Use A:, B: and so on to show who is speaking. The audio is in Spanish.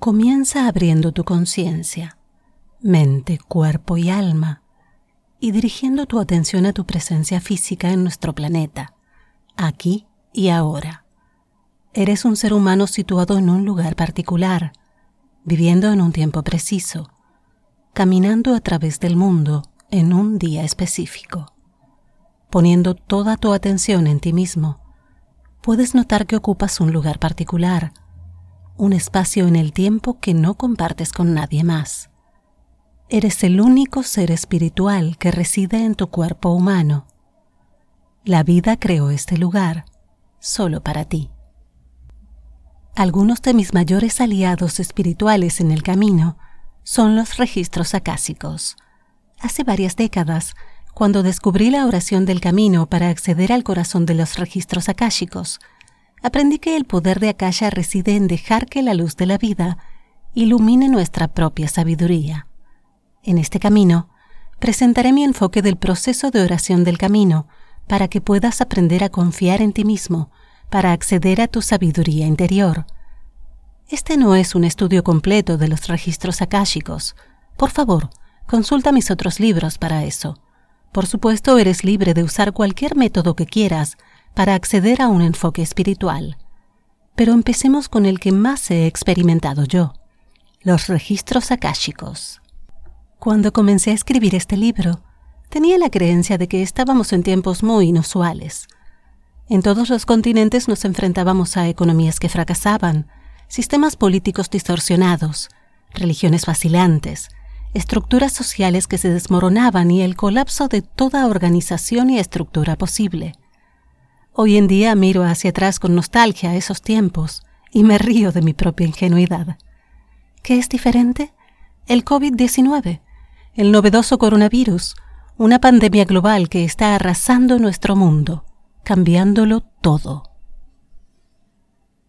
A: Comienza abriendo tu conciencia, mente, cuerpo y alma, y dirigiendo tu atención a tu presencia física en nuestro planeta, aquí y ahora. Eres un ser humano situado en un lugar particular, viviendo en un tiempo preciso, caminando a través del mundo en un día específico. Poniendo toda tu atención en ti mismo, puedes notar que ocupas un lugar particular, un espacio en el tiempo que no compartes con nadie más. Eres el único ser espiritual que reside en tu cuerpo humano. La vida creó este lugar solo para ti. Algunos de mis mayores aliados espirituales en el camino son los registros akáshicos. Hace varias décadas, cuando descubrí la oración del camino para acceder al corazón de los registros akáshicos, aprendí que el poder de Akasha reside en dejar que la luz de la vida ilumine nuestra propia sabiduría. En este camino, presentaré mi enfoque del proceso de oración del camino para que puedas aprender a confiar en ti mismo para acceder a tu sabiduría interior. Este no es un estudio completo de los registros akáshicos. Por favor, consulta mis otros libros para eso. Por supuesto, eres libre de usar cualquier método que quieras para acceder a un enfoque espiritual. Pero empecemos con el que más he experimentado yo, los registros akáshicos. Cuando comencé a escribir este libro, tenía la creencia de que estábamos en tiempos muy inusuales. En todos los continentes nos enfrentábamos a economías que fracasaban, sistemas políticos distorsionados, religiones vacilantes, estructuras sociales que se desmoronaban y el colapso de toda organización y estructura posible. Hoy en día miro hacia atrás con nostalgia a esos tiempos y me río de mi propia ingenuidad. ¿Qué es diferente? El COVID-19, el novedoso coronavirus, una pandemia global que está arrasando nuestro mundo, cambiándolo todo.